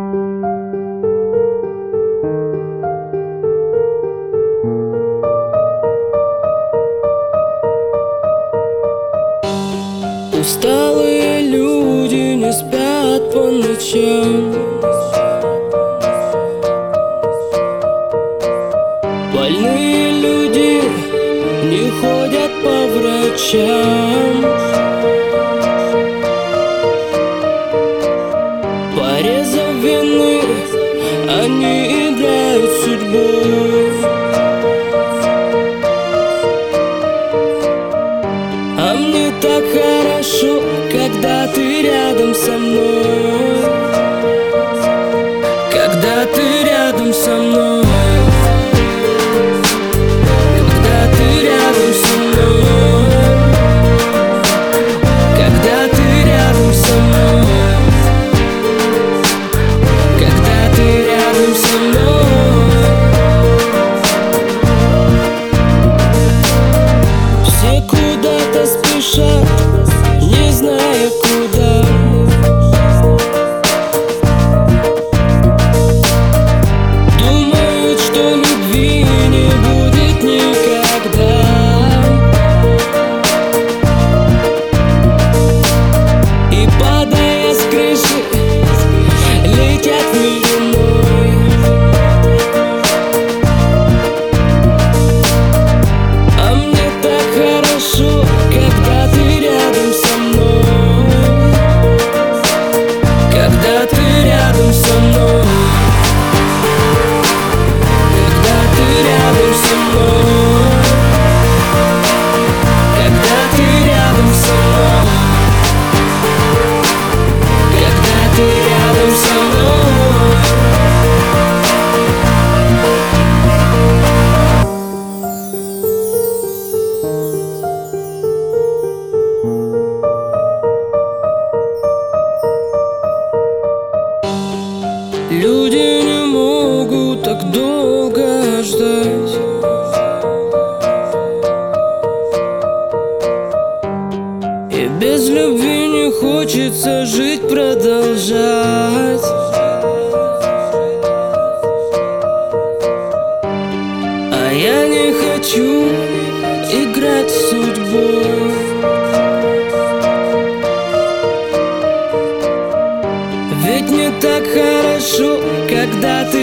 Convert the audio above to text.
Усталые люди не спят по ночам. Больные люди не ходят по врачам. Порезав вины, они играют судьбу. А мне так хорошо, когда ты рядом со мной. Когда ты рядом со мной. Когда ты рядом со мной. Когда ты рядом со мной. Когда ты рядом со мной. Все куда-то спешат, не зная куда. Думают, что любви не будет никогда. И падая с крыши, летят в мир иной. А мне так хорошо, когда ты рядом со мной. Когда ты рядом со мной. Когда ты рядом со мной. Когда ты рядом со мной. Когда ты рядом со мной. Люди не могут так долго ждать. И без любви не хочется жить, продолжать. А я не хочу играть с судьбой. Ведь мне так хорошо, когда ты